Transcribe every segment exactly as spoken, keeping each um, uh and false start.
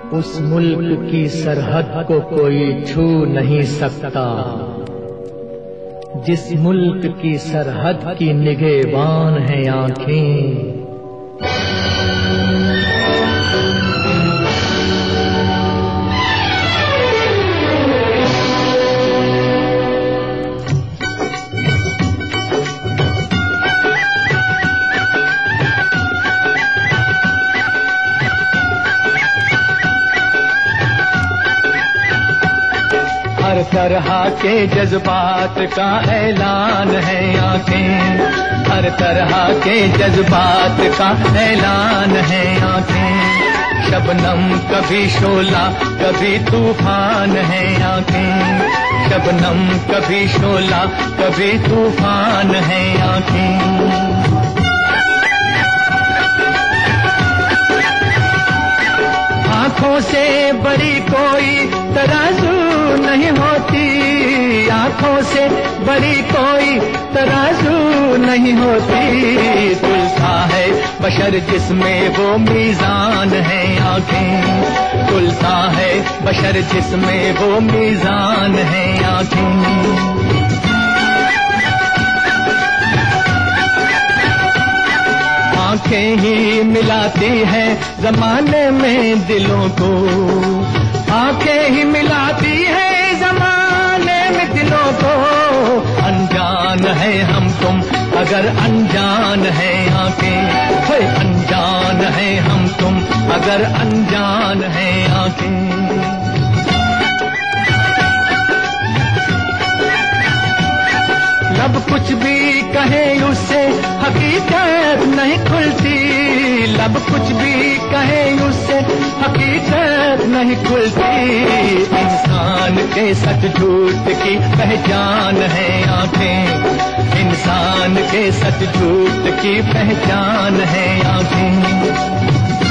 उस मुल्क की सरहद को कोई छू नहीं सकता, जिस मुल्क की सरहद की निगहबान है आंखें। हर तरह के जज्बात का ऐलान है आंखें, हर तरह के जज्बात का ऐलान है आंखें। शबनम कभी शोला कभी तूफान है आंखें, शबनम कभी शोला कभी तूफान है आंखें। आँखों से बड़ी कोई तराजू नहीं होती, आँखों से बड़ी कोई तराजू नहीं होती। तुलसा है बशर जिसमें वो मीज़ान है आँखें, तुलसा है बशर जिसमें वो मीज़ान है आँखें। आंखें ही मिलाती है जमाने में दिलों को, आंखें ही मिलाती है जमाने में दिलों को। अनजान है हम तुम अगर अनजान है आंखें, ओए अनजान है हम तुम अगर अनजान है आंखें। लब कुछ भी कहे उससे हकीकत नहीं खुलती, लब कुछ भी कहे उससे हकीकत नहीं खुलती। इंसान के सच झूठ की पहचान है आंखें, इंसान के सच झूठ की पहचान है आंखें।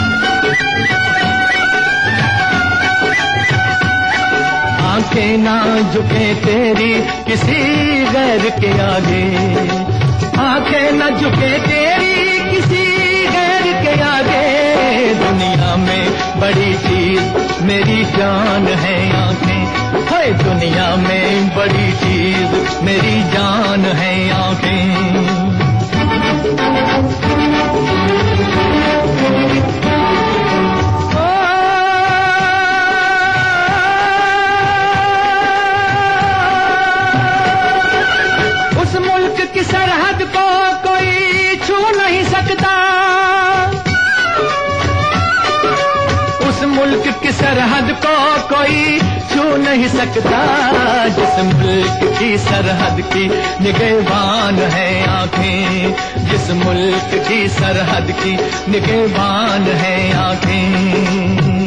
आंखें ना झुके तेरी किसी गैर के आगे, आंखें ना झुके तेरी किसी गैर के आगे। दुनिया में बड़ी चीज मेरी जान है आंखें, हाय दुनिया में बड़ी चीज मेरी जान है आंखें। की सरहद को कोई छू नहीं सकता, उस मुल्क की सरहद को कोई छू नहीं सकता। जिस मुल्क की सरहद की निगहबान है आंखें, जिस मुल्क की सरहद की निगहबान है आंखें।